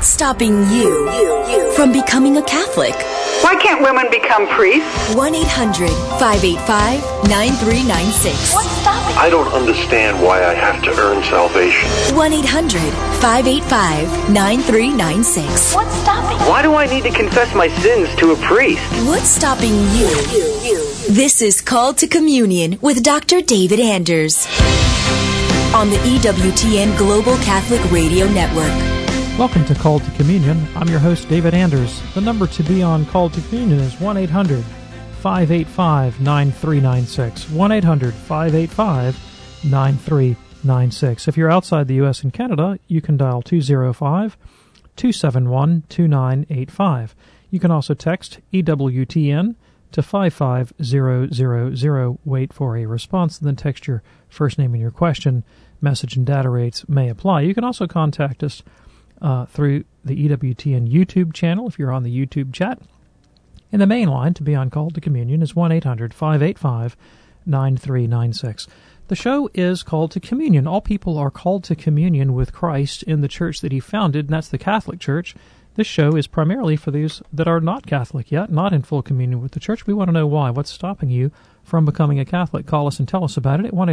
What's stopping you from becoming a Catholic? Why can't women become priests? 1-800-585-9396. What's stopping? I don't understand why I have to earn salvation. 1-800-585-9396. What's stopping? Why do I need to confess my sins to a priest? What's stopping you? This is Called to Communion with Dr. David Anders on the EWTN Global Catholic Radio Network. Welcome to Called to Communion. I'm your host, David Anders. The number to be on Called to Communion is 1-800-585-9396. 1-800-585-9396. If you're outside the U.S. and Canada, you can dial 205-271-2985. You can also text EWTN to 55000. Wait for a response, and then text your first name and your question. Message and data rates may apply. You can also contact us through the EWTN YouTube channel if you're on the YouTube chat. And the main line to be on Call to Communion is 1-800-585-9396. The show is Called to Communion. All people are called to communion with Christ in the church that he founded, and that's the Catholic Church. This show is primarily for those that are not Catholic yet, not in full communion with the church. We want to know why. What's stopping you from becoming a Catholic? Call us and tell us about it at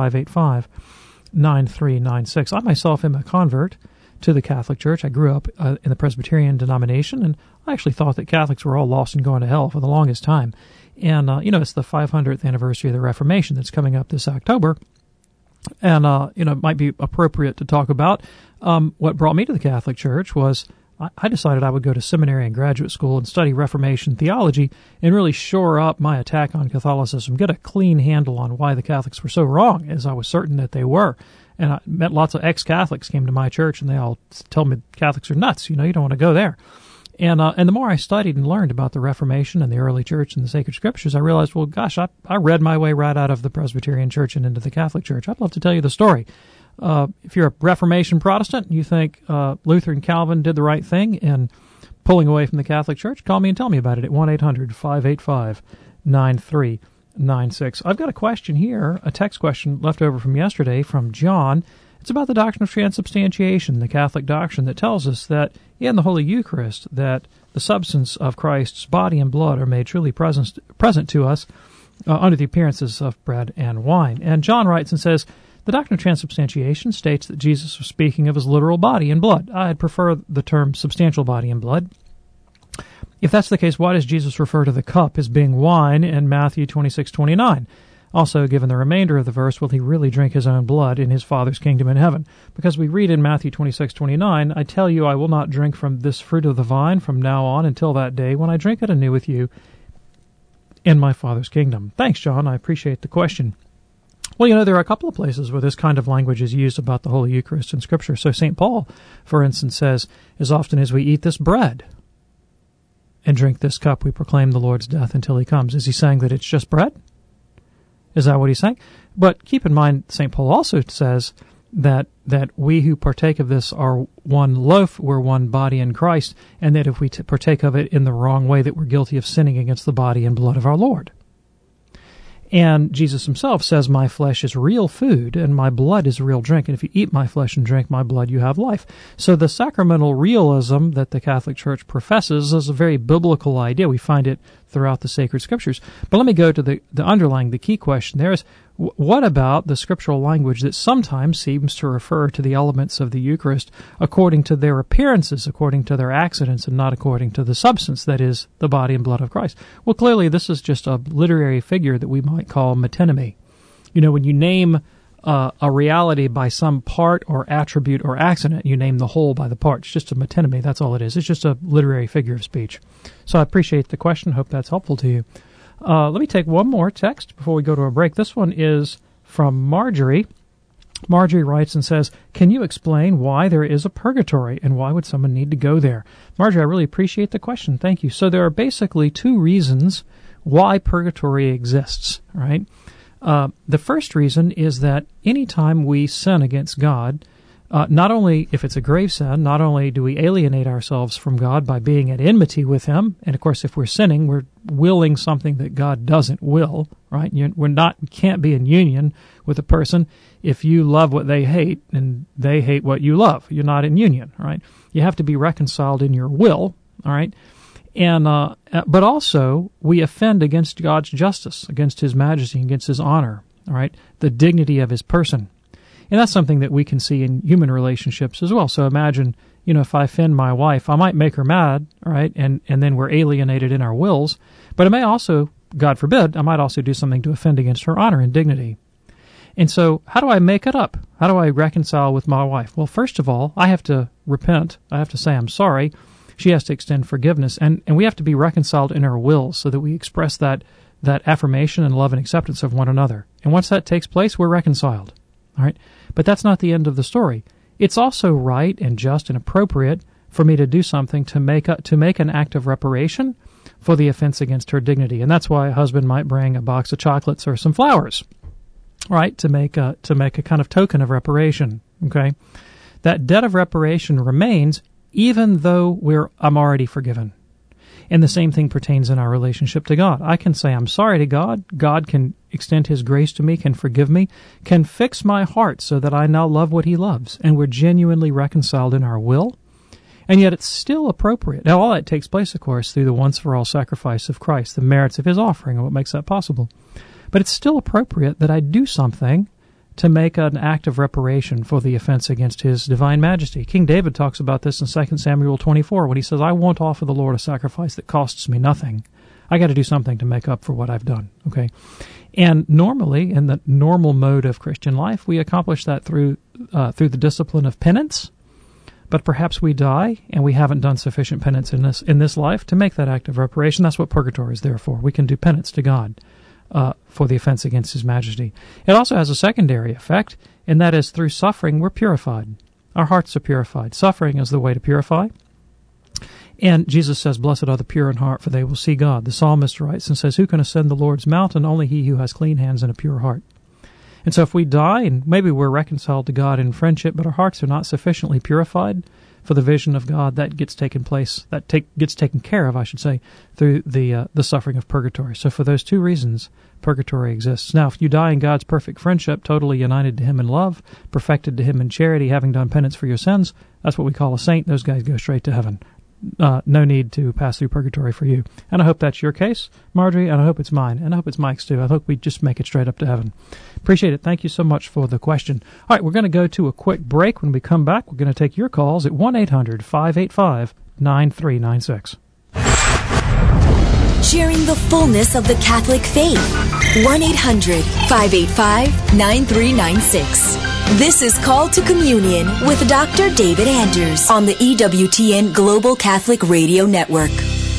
1-800-585-9396. I myself am a convert to the Catholic Church. I grew up in the Presbyterian denomination, and I actually thought that Catholics were all lost and going to hell for the longest time. And, it's the 500th anniversary of the Reformation that's coming up this October. And, it might be appropriate to talk about what brought me to the Catholic Church was I decided I would go to seminary and graduate school and study Reformation theology and really shore up my attack on Catholicism, get a clean handle on why the Catholics were so wrong, as I was certain that they were. And I met lots of ex-Catholics came to my church, and they all tell me Catholics are nuts. You don't want to go there. And the more I studied and learned about the Reformation and the early church and the sacred scriptures, I realized, well, gosh, I read my way right out of the Presbyterian church and into the Catholic Church. I'd love to tell you the story. If you're a Reformation Protestant and you think Luther and Calvin did the right thing in pulling away from the Catholic Church, call me and tell me about it at 1-800-585-9396. I've got a question here, a text question left over from yesterday from John. It's about the doctrine of transubstantiation, the Catholic doctrine that tells us that in the Holy Eucharist that the substance of Christ's body and blood are made truly present to us under the appearances of bread and wine. And John writes and says, the doctrine of transubstantiation states that Jesus was speaking of his literal body and blood. I'd prefer the term substantial body and blood. If that's the case, why does Jesus refer to the cup as being wine in Matthew 26:29? Also, given the remainder of the verse, will he really drink his own blood in his Father's kingdom in heaven? Because we read in Matthew 26:29, I tell you, I will not drink from this fruit of the vine from now on until that day when I drink it anew with you in my Father's kingdom. Thanks, John. I appreciate the question. Well, there are a couple of places where this kind of language is used about the Holy Eucharist in Scripture. So St. Paul, for instance, says, as often as we eat this bread and drink this cup, we proclaim the Lord's death until he comes. Is he saying that it's just bread? Is that what he's saying? But keep in mind, St. Paul also says that we who partake of this are one loaf, we're one body in Christ, and that if we partake of it in the wrong way, that we're guilty of sinning against the body and blood of our Lord. And Jesus himself says, my flesh is real food and my blood is real drink. And if you eat my flesh and drink my blood, you have life. So the sacramental realism that the Catholic Church professes is a very biblical idea. We find it throughout the sacred scriptures. But let me go to the underlying, the key question there is, what about the scriptural language that sometimes seems to refer to the elements of the Eucharist according to their appearances, according to their accidents, and not according to the substance, that is, the body and blood of Christ? Well, clearly this is just a literary figure that we might call metonymy. When you name a reality by some part or attribute or accident, you name the whole by the part. It's just a metonymy, that's all it is. It's just a literary figure of speech. So I appreciate the question. Hope that's helpful to you. Let me take one more text before we go to a break. This one is from Marjorie. Marjorie writes and says, can you explain why there is a purgatory and why would someone need to go there? Marjorie, I really appreciate the question. Thank you. So there are basically two reasons why purgatory exists, right? The first reason is that anytime we sin against God, not only, if it's a grave sin, not only do we alienate ourselves from God by being at enmity with Him, and of course if we're sinning, we're willing something that God doesn't will, right? We can't be in union with a person if you love what they hate and they hate what you love. You're not in union, right? You have to be reconciled in your will, all right? And but also we offend against God's justice, against His majesty, against His honor, all right? The dignity of His person. And that's something that we can see in human relationships as well. So imagine, if I offend my wife, I might make her mad, all right, and then we're alienated in our wills. But it may also, God forbid, I might also do something to offend against her honor and dignity. And so how do I make it up? How do I reconcile with my wife? Well, first of all, I have to repent. I have to say I'm sorry. She has to extend forgiveness. And we have to be reconciled in our wills so that we express that affirmation and love and acceptance of one another. And once that takes place, we're reconciled. All right? But that's not the end of the story. It's also right and just and appropriate for me to do something to make an act of reparation for the offense against her dignity. And that's why a husband might bring a box of chocolates or some flowers, right, to make a kind of token of reparation. Okay? That debt of reparation remains even though I'm already forgiven. And the same thing pertains in our relationship to God. I can say I'm sorry to God. God can extend His grace to me, can forgive me, can fix my heart so that I now love what He loves. And we're genuinely reconciled in our will. And yet it's still appropriate. Now, all that takes place, of course, through the once-for-all sacrifice of Christ, the merits of His offering and what makes that possible. But it's still appropriate that I do something to make an act of reparation for the offense against His divine majesty. King David talks about this in 2 Samuel 24 when he says, I won't offer the Lord a sacrifice that costs me nothing. I got to do something to make up for what I've done. Okay, and normally, in the normal mode of Christian life, we accomplish that through the discipline of penance. But perhaps we die and we haven't done sufficient penance in this life to make that act of reparation. That's what purgatory is there for. We can do penance to God for the offense against His majesty. It also has a secondary effect, and that is through suffering we're purified. Our hearts are purified. Suffering is the way to purify. And Jesus says, blessed are the pure in heart, for they will see God. The psalmist writes and says, who can ascend the Lord's mountain? Only he who has clean hands and a pure heart. And so if we die, and maybe we're reconciled to God in friendship, but our hearts are not sufficiently purified for the vision of God, that gets taken care of, I should say, through the suffering of purgatory. So for those two reasons, purgatory exists. Now, if you die in God's perfect friendship, totally united to Him in love, perfected to Him in charity, having done penance for your sins, that's what we call a saint. Those guys go straight to heaven. No need to pass through purgatory for you. And I hope that's your case, Marjorie, and I hope it's mine, and I hope it's Mike's too. I hope we just make it straight up to heaven. Appreciate it. Thank you so much for the question. All right, we're going to go to a quick break. When we come back, we're going to take your calls at 1-800-585-9396. Sharing the fullness of the Catholic faith. 1-800-585-9396. This is Call to Communion with Dr. David Anders on the EWTN Global Catholic Radio Network.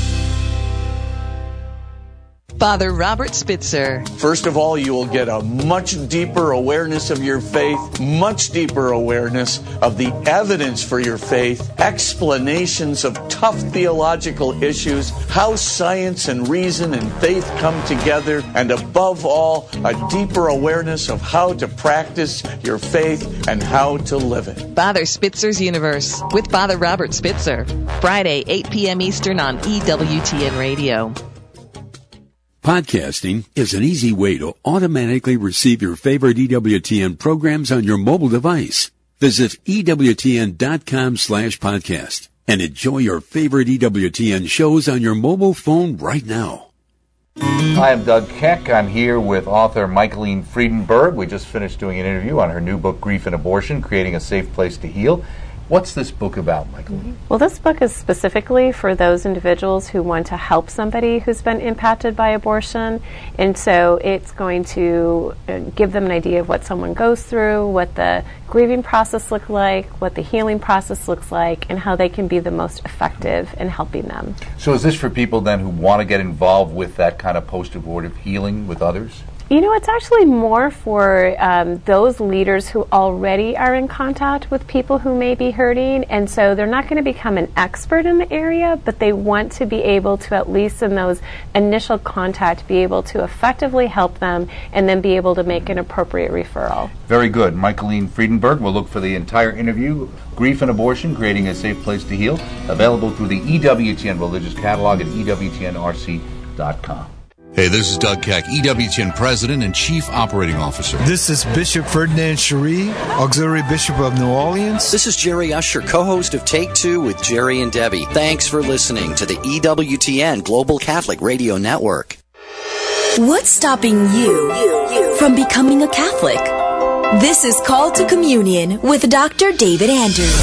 Father Robert Spitzer. First of all, you will get a much deeper awareness of your faith, much deeper awareness of the evidence for your faith, explanations of tough theological issues, how science and reason and faith come together, and above all, a deeper awareness of how to practice your faith and how to live it. Father Spitzer's Universe with Father Robert Spitzer. Friday, 8 p.m. Eastern on EWTN Radio. Podcasting is an easy way to automatically receive your favorite EWTN programs on your mobile device. Visit EWTN.com/podcast and enjoy your favorite EWTN shows on your mobile phone right now. Hi, I'm Doug Keck. I'm here with author Michaeline Friedenberg. We just finished doing an interview on her new book, Grief and Abortion, Creating a Safe Place to Heal. What's this book about, Michaeline? Well, this book is specifically for those individuals who want to help somebody who's been impacted by abortion. And so it's going to give them an idea of what someone goes through, what the grieving process looks like, what the healing process looks like, and how they can be the most effective in helping them. So is this for people then who want to get involved with that kind of post-abortive healing with others? It's actually more for those leaders who already are in contact with people who may be hurting, and so they're not going to become an expert in the area, but they want to be able to, at least in those initial contact, be able to effectively help them and then be able to make an appropriate referral. Very good. Michaeline Friedenberg will look for the entire interview, Grief and Abortion, Creating a Safe Place to Heal, available through the EWTN Religious Catalog at EWTNRC.com. Hey, this is Doug Keck, EWTN President and Chief Operating Officer. This is Bishop Ferdinand Cherie, Auxiliary Bishop of New Orleans. This is Jerry Usher, co-host of Take Two with Jerry and Debbie. Thanks for listening to the EWTN Global Catholic Radio Network. What's stopping you from becoming a Catholic? This is Call to Communion with Dr. David Anders.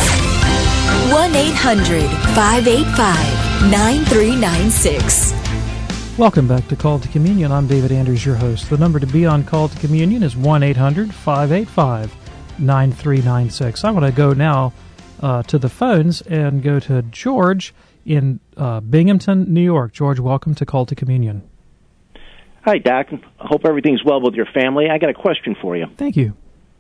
1-800-585-9396. Welcome back to Call to Communion. I'm David Anders, your host. The number to be on Call to Communion is 1-800-585-9396. I want to go now to the phones and go to George in Binghamton, New York. George, welcome to Call to Communion. Hi, Doc. I hope everything's well with your family. I got a question for you. Thank you.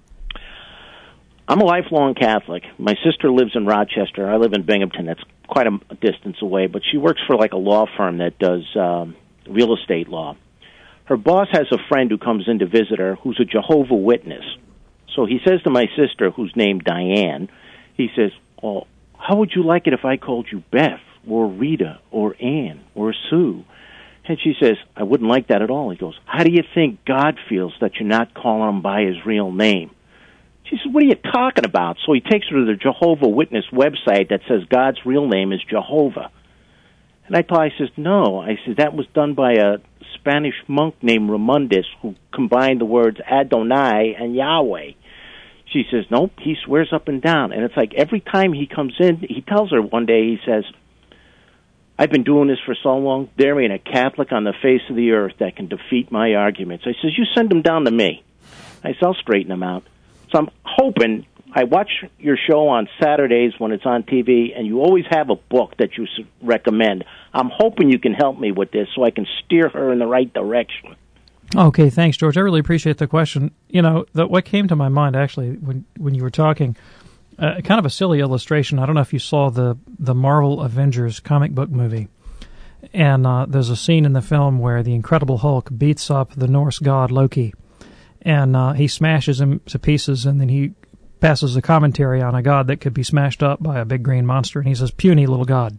I'm a lifelong Catholic. My sister lives in Rochester. I live in Binghamton. That's quite a distance away, but she works for like a law firm that does real estate law. Her boss has a friend who comes in to visit her who's a Jehovah's Witness. So he says to my sister, who's named Diane, he says, "Oh, how would you like it if I called you Beth or Rita or Ann or Sue?" And she says, "I wouldn't like that at all." He goes, "How do you think God feels that you're not calling him by his real name?" She says, "What are you talking about?" So he takes her to the Jehovah's Witness website that says God's real name is Jehovah. And I says, "No." I said, "That was done by a Spanish monk named Ramundus who combined the words Adonai and Yahweh." She says, "Nope, he swears up and down." And it's like every time he comes in, he tells her one day, he says, "I've been doing this for so long, there ain't a Catholic on the face of the earth that can defeat my arguments." I says, "You send them down to me." I said, "I'll straighten them out." So I'm hoping, I watch your show on Saturdays when it's on TV, and you always have a book that you recommend. I'm hoping you can help me with this so I can steer her in the right direction. Okay, thanks, George. I really appreciate the question. What came to my mind, actually, when you were talking, kind of a silly illustration. I don't know if you saw the Marvel Avengers comic book movie. And there's a scene in the film where the Incredible Hulk beats up the Norse god Loki. And he smashes him to pieces, and then he passes a commentary on a god that could be smashed up by a big green monster. And he says, "Puny little god."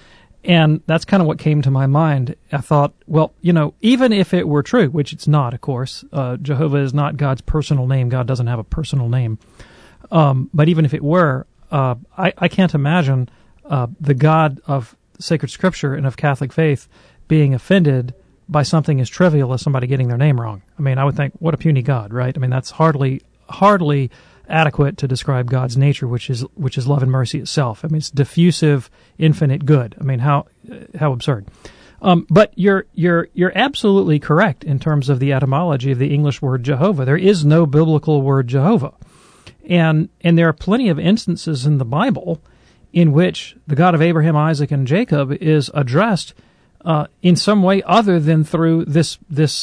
And that's kind of what came to my mind. I thought, well, even if it were true, which it's not, of course, Jehovah is not God's personal name. God doesn't have a personal name. But even if it were, I can't imagine the God of sacred scripture and of Catholic faith being offended by something as trivial as somebody getting their name wrong. I mean, I would think, what a puny God, right? I mean, that's hardly adequate to describe God's nature, which is love and mercy itself. I mean, it's diffusive, infinite good. I mean, how absurd. But you're absolutely correct in terms of the etymology of the English word Jehovah. There is no biblical word Jehovah, and there are plenty of instances in the Bible in which the God of Abraham, Isaac, and Jacob is addressed in some way other than through this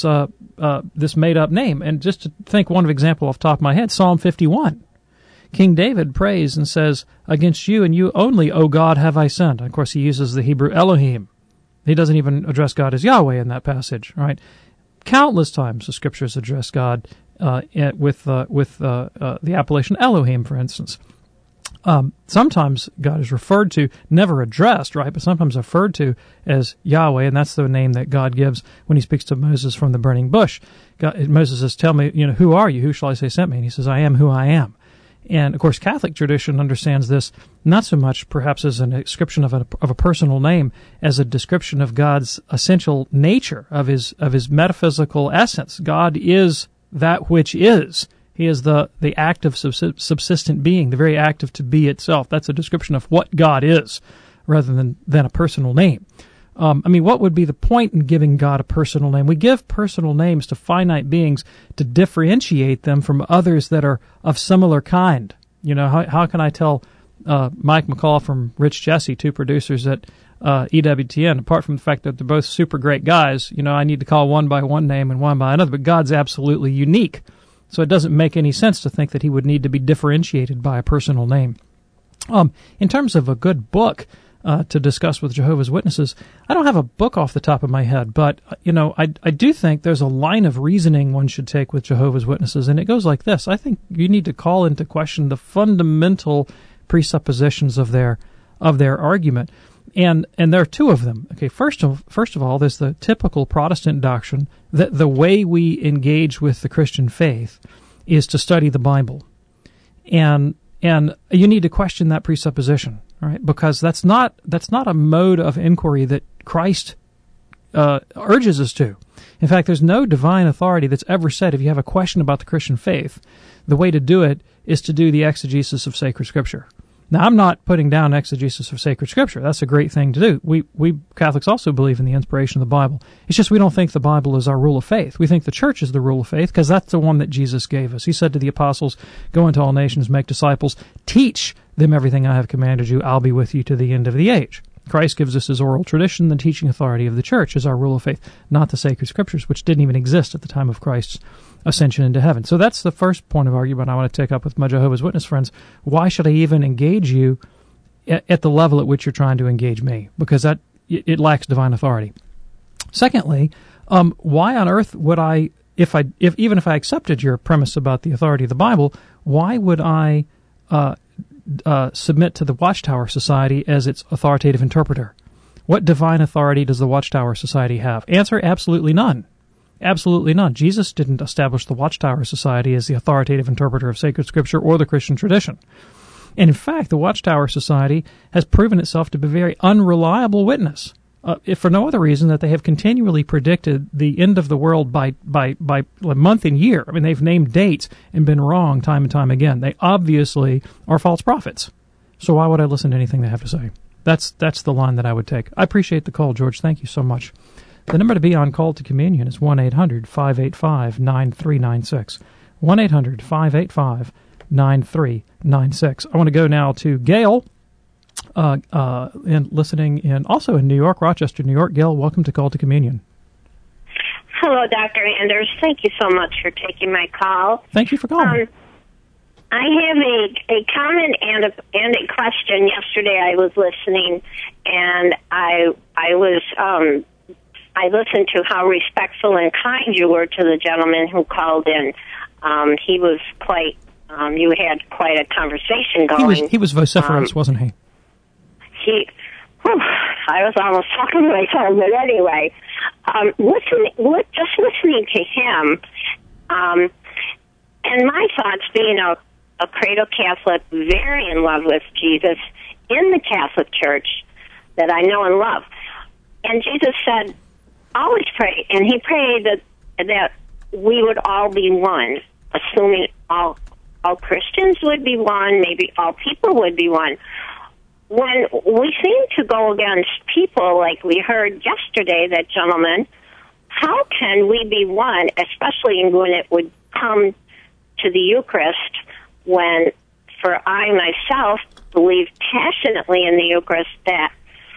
made-up name. And just to think one example off the top of my head, Psalm 51. King David prays and says, "Against you and you only, O God, have I sinned." And of course, he uses the Hebrew Elohim. He doesn't even address God as Yahweh in that passage, right? Countless times the Scriptures address God with the appellation Elohim, for instance. Sometimes God is referred to, never addressed, right, but sometimes referred to as Yahweh, and that's the name that God gives when he speaks to Moses from the burning bush. Moses says, "Tell me, who are you? Who shall I say sent me?" And he says, "I am who I am." And, of course, Catholic tradition understands this not so much perhaps as a description of a personal name as a description of God's essential nature, of his metaphysical essence. God is that which is. He is the active subsistent being, the very act of to be itself. That's a description of what God is, rather than a personal name. What would be the point in giving God a personal name? We give personal names to finite beings to differentiate them from others that are of similar kind. How can I tell Mike McCall from Rich Jesse, two producers at EWTN, apart from the fact that they're both super great guys, I need to call one by one name and one by another, but God's absolutely unique. So it doesn't make any sense to think that he would need to be differentiated by a personal name. In terms of a good book to discuss with Jehovah's Witnesses, I don't have a book off the top of my head, but, I do think there's a line of reasoning one should take with Jehovah's Witnesses, and it goes like this. I think you need to call into question the fundamental presuppositions of their argument. And there are two of them. Okay, first of all, there's the typical Protestant doctrine that the way we engage with the Christian faith is to study the Bible. And you need to question that presupposition, all right? Because that's not a mode of inquiry that Christ urges us to. In fact, there's no divine authority that's ever said if you have a question about the Christian faith, the way to do it is to do the exegesis of sacred Scripture. Now, I'm not putting down exegesis of sacred Scripture. That's a great thing to do. We Catholics also believe in the inspiration of the Bible. It's just we don't think the Bible is our rule of faith. We think the Church is the rule of faith because that's the one that Jesus gave us. He said to the apostles, "Go into all nations, make disciples, teach them everything I have commanded you. I'll be with you to the end of the age." Christ gives us his oral tradition. The teaching authority of the Church is our rule of faith, not the sacred Scriptures, which didn't even exist at the time of Christ's ascension into heaven. So that's the first point of argument I want to take up with my Jehovah's Witness friends. Why should I even engage you at the level at which you're trying to engage me? Because it lacks divine authority. Secondly, why on earth would I, even if I accepted your premise about the authority of the Bible, why would I submit to the Watchtower Society as its authoritative interpreter? What divine authority does the Watchtower Society have? Answer, absolutely none. Absolutely none. Jesus didn't establish the Watchtower Society as the authoritative interpreter of sacred Scripture or the Christian tradition. And in fact, the Watchtower Society has proven itself to be a very unreliable witness, if for no other reason that they have continually predicted the end of the world by month and year. I mean, they've named dates and been wrong time and time again. They obviously are false prophets. So why would I listen to anything they have to say? That's the line that I would take. I appreciate the call, George. Thank you so much. The number to be on Call to Communion is 1-800-585-9396. 1-800-585-9396. I want to go now to Gail, listening also in New York, Rochester, New York. Gail, welcome to Call to Communion. Hello, Dr. Anders. Thank you so much for taking my call. Thank you for calling. I have a comment and a question. Yesterday I was listening, and I listened to how respectful and kind you were to the gentleman who called in. He was quite, you had quite a conversation going. He was vociferous, wasn't he? I was almost talking to myself, but anyway, just listening to him, and my thoughts being a cradle Catholic, very in love with Jesus in the Catholic Church that I know and love. And Jesus said, always pray, and he prayed that we would all be one, assuming all Christians would be one, maybe all people would be one. When we seem to go against people, like we heard yesterday, that gentleman, how can we be one, especially when it would come to the Eucharist, when, for I myself believe passionately in the Eucharist that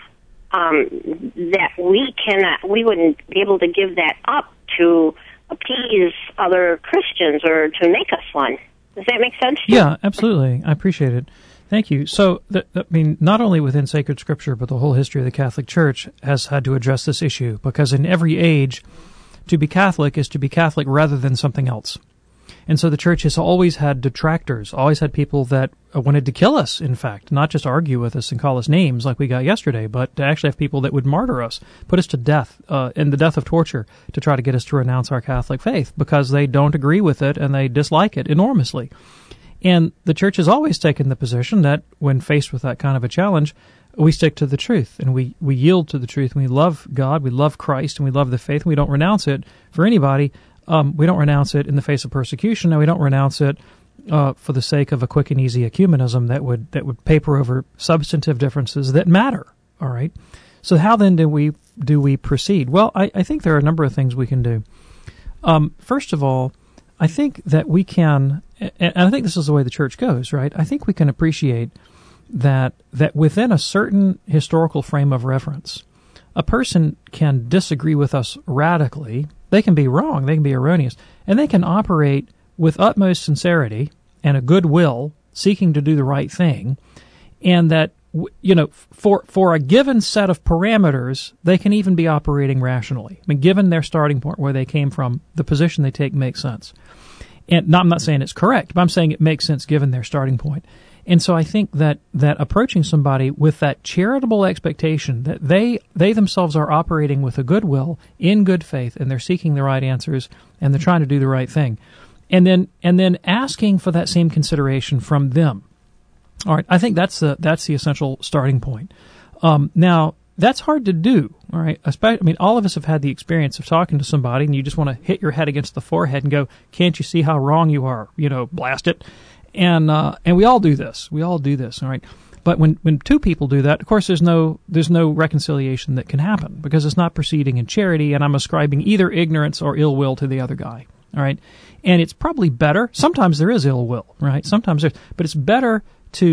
we wouldn't be able to give that up to appease other Christians or to make us one. Does that make sense? Yeah, absolutely. I appreciate it. Thank you. So, not only within sacred Scripture, but the whole history of the Catholic Church has had to address this issue, because in every age, to be Catholic is to be Catholic rather than something else. And so the Church has always had detractors, always had people that wanted to kill us, in fact, not just argue with us and call us names like we got yesterday, but to actually have people that would martyr us, put us to death, in the death of torture, to try to get us to renounce our Catholic faith, because they don't agree with it and they dislike it enormously. And the Church has always taken the position that when faced with that kind of a challenge, we stick to the truth, and we yield to the truth, and we love God, we love Christ, and we love the faith, and we don't renounce it for anybody. We don't renounce it in the face of persecution, and we don't renounce it for the sake of a quick and easy ecumenism that would paper over substantive differences that matter. All right. So how then do we proceed? Well, I think there are a number of things we can do. First of all, I think that we can, and I think this is the way the Church goes, right? I think we can appreciate that within a certain historical frame of reference, a person can disagree with us radically. They can be wrong, they can be erroneous, and they can operate with utmost sincerity and a good will, seeking to do the right thing, and that, for a given set of parameters, they can even be operating rationally. I mean, given their starting point, where they came from, the position they take makes sense. And I'm not saying it's correct, but I'm saying it makes sense given their starting point. And so I think that approaching somebody with that charitable expectation that they themselves are operating with a good will, in good faith, and they're seeking the right answers, and they're trying to do the right thing, and then asking for that same consideration from them. All right, I think that's the essential starting point. Now, that's hard to do. All right, all of us have had the experience of talking to somebody, and you just want to hit your head against the forehead and go, "Can't you see how wrong you are? Blast it." And we all do this. We all do this. All right. But when two people do that, of course, there's no reconciliation that can happen, because it's not proceeding in charity, and I'm ascribing either ignorance or ill will to the other guy. All right. And it's probably better. Sometimes there is ill will, right? Sometimes there's, but it's better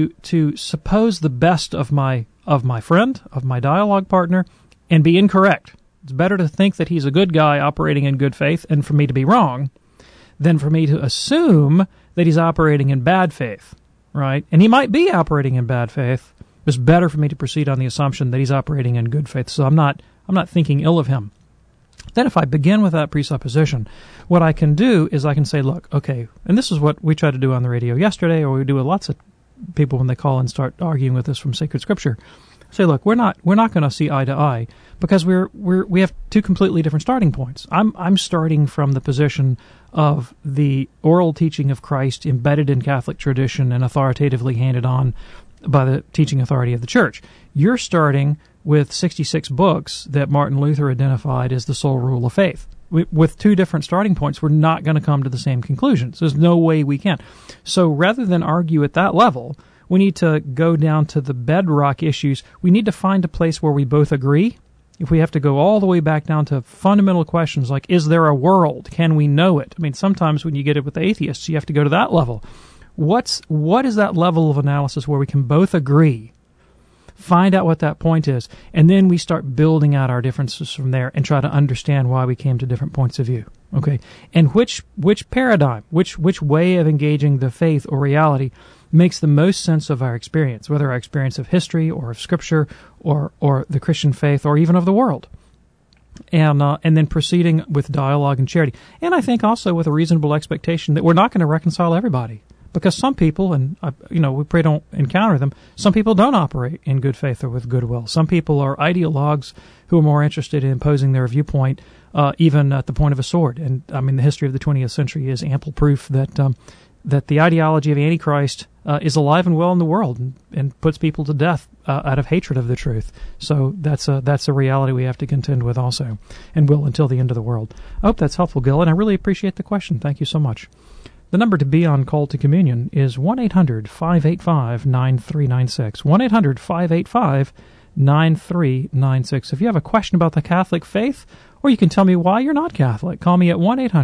to suppose the best of my friend, of my dialogue partner, and be incorrect. It's better to think that he's a good guy operating in good faith, and for me to be wrong, than for me to assume that he's operating in bad faith, right? And he might be operating in bad faith. It's better for me to proceed on the assumption that he's operating in good faith. So I'm not thinking ill of him. Then if I begin with that presupposition, what I can do is I can say, look, okay, and this is what we tried to do on the radio yesterday, or we do with lots of people when they call and start arguing with us from sacred scripture. Say, look, we're not going to see eye to eye, because we have two completely different starting points. I'm starting from the position of the oral teaching of Christ embedded in Catholic tradition and authoritatively handed on by the teaching authority of the Church. You're starting with 66 books that Martin Luther identified as the sole rule of faith. With two different starting points, we're not going to come to the same conclusions. There's no way we can. So rather than argue at that level, we need to go down to the bedrock issues. We need to find a place where we both agree. If we have to go all the way back down to fundamental questions like, is there a world? Can we know it? I mean, sometimes when you get it with atheists, you have to go to that level. What is that level of analysis where we can both agree? Find out what that point is, and then we start building out our differences from there and try to understand why we came to different points of view. Okay, and which paradigm, which way of engaging the faith or reality makes the most sense of our experience, whether our experience of history or of Scripture or the Christian faith or even of the world, and then proceeding with dialogue and charity, and I think also with a reasonable expectation that we're not going to reconcile everybody. Because some people, and we pray don't encounter them, some people don't operate in good faith or with goodwill. Some people are ideologues who are more interested in imposing their viewpoint, even at the point of a sword. And I mean, the history of the 20th century is ample proof that the ideology of Antichrist is alive and well in the world and puts people to death out of hatred of the truth. So that's a reality we have to contend with also, and will until the end of the world. I hope that's helpful, Gil, and I really appreciate the question. Thank you so much. The number to be on Call to Communion is 1-800-585-9396. 1-800-585-9396. If you have a question about the Catholic faith, or you can tell me why you're not Catholic, call me at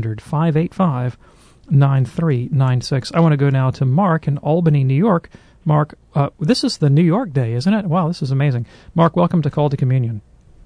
1-800-585-9396. I want to go now to Mark in Albany, New York. Mark, this is the New York day, isn't it? Wow, this is amazing. Mark, welcome to Call to Communion.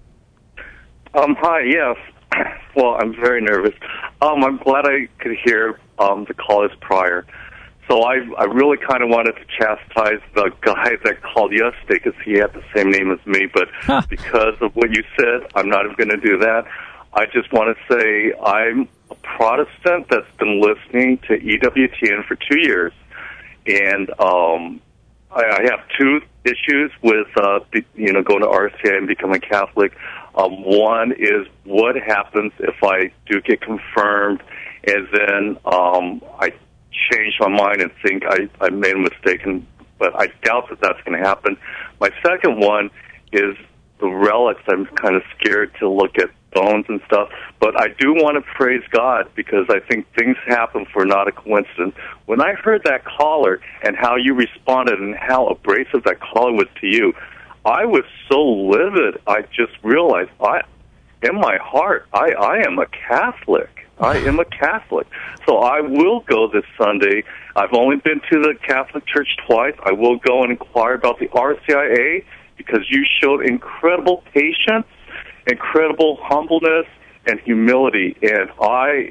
Hi, yes. Well, I'm very nervous. I'm glad I could hear the callers prior. So I really kind of wanted to chastise the guy that called yesterday because he had the same name as me, but because of what you said, I'm not even going to do that. I just want to say I'm a Protestant that's been listening to EWTN for 2 years, and I have two issues with going to RCIA and becoming Catholic. One is what happens if I do get confirmed and then I change my mind and think I made a mistake, but I doubt that that's going to happen. My second one is the relics. I'm kind of scared to look at bones and stuff, but I do want to praise God because I think things happen for not a coincidence. When I heard that caller and how you responded and how abrasive that caller was to you, I was so livid. I just realized in my heart, I am a Catholic. I am a Catholic. So I will go this Sunday. I've only been to the Catholic Church twice. I will go and inquire about the RCIA because you showed incredible patience, incredible humbleness, and humility. And I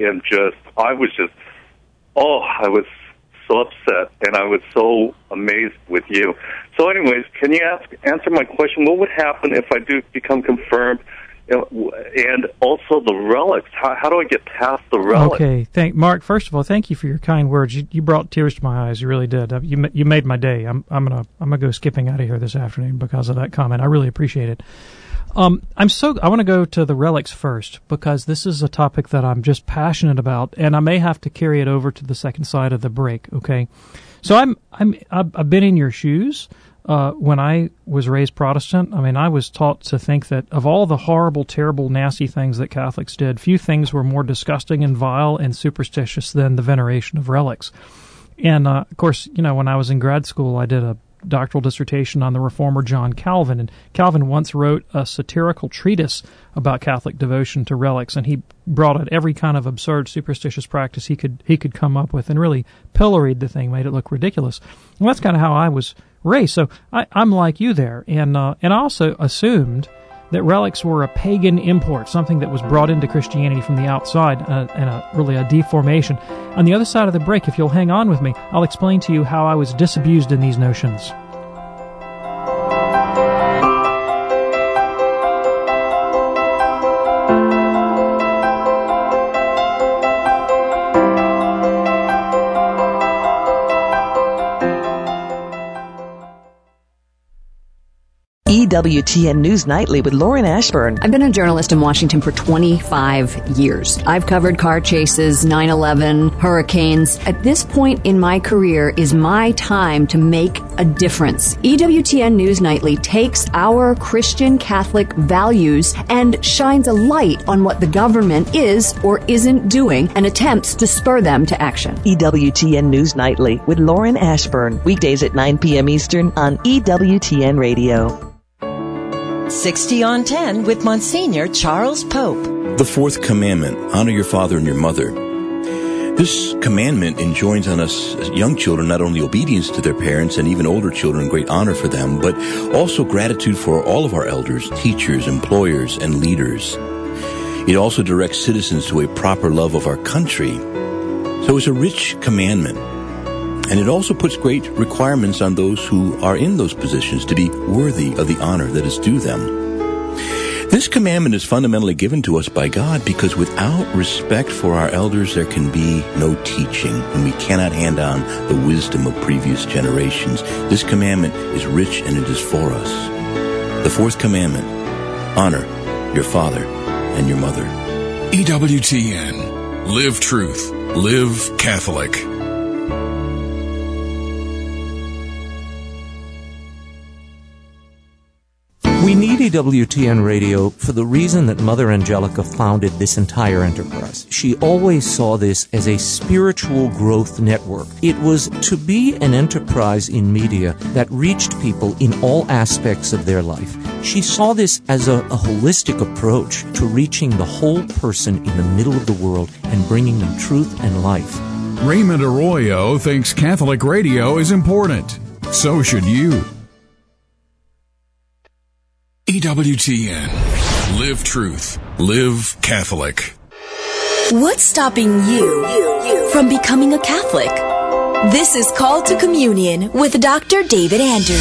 was so upset, and I was so amazed with you. So anyways, can you answer my question? What would happen if I do become confirmed? And also the relics. How do I get past the relics? Okay, Mark. First of all, thank you for your kind words. You brought tears to my eyes. You really did. You made my day. I'm gonna go skipping out of here this afternoon because of that comment. I really appreciate it. I want to go to the relics first because this is a topic that I'm just passionate about, and I may have to carry it over to the second side of the break. Okay, so I've been in your shoes. When I was raised Protestant, I was taught to think that of all the horrible, terrible, nasty things that Catholics did, few things were more disgusting and vile and superstitious than the veneration of relics. And, of course, when I was in grad school, I did a doctoral dissertation on the reformer John Calvin, and Calvin once wrote a satirical treatise about Catholic devotion to relics, and he brought out every kind of absurd, superstitious practice he could come up with and really pilloried the thing, made it look ridiculous. And that's kind of how I was raised. So I'm like you there, and I also assumed that relics were a pagan import, something that was brought into Christianity from the outside, and really a deformation. On the other side of the break, if you'll hang on with me, I'll explain to you how I was disabused in these notions. EWTN News Nightly with Lauren Ashburn. I've been a journalist in Washington for 25 years. I've covered car chases, 9/11, hurricanes. At this point in my career is my time to make a difference. EWTN News Nightly takes our Christian Catholic values and shines a light on what the government is or isn't doing and attempts to spur them to action. EWTN News Nightly with Lauren Ashburn. Weekdays at 9 p.m. Eastern on EWTN Radio. 60 on 10 with Monsignor Charles Pope. The fourth commandment, honor your father and your mother. This commandment enjoins on us as young children not only obedience to their parents and even older children, great honor for them, but also gratitude for all of our elders, teachers, employers, and leaders. It also directs citizens to a proper love of our country. So it's a rich commandment. And it also puts great requirements on those who are in those positions to be worthy of the honor that is due them. This commandment is fundamentally given to us by God because without respect for our elders, there can be no teaching, and we cannot hand on the wisdom of previous generations. This commandment is rich, and it is for us. The fourth commandment, honor your father and your mother. EWTN. Live truth. Live Catholic. We need EWTN Radio for the reason that Mother Angelica founded this entire enterprise. She always saw this as a spiritual growth network. It was to be an enterprise in media that reached people in all aspects of their life. She saw this as a holistic approach to reaching the whole person in the middle of the world and bringing them truth and life. Raymond Arroyo thinks Catholic radio is important. So should you. EWTN. Live truth. Live Catholic. What's stopping you from becoming a Catholic? This is Call to Communion with Dr. David Anders.